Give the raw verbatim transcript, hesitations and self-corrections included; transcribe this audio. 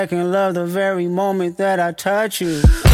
I can love the very moment that I touch you.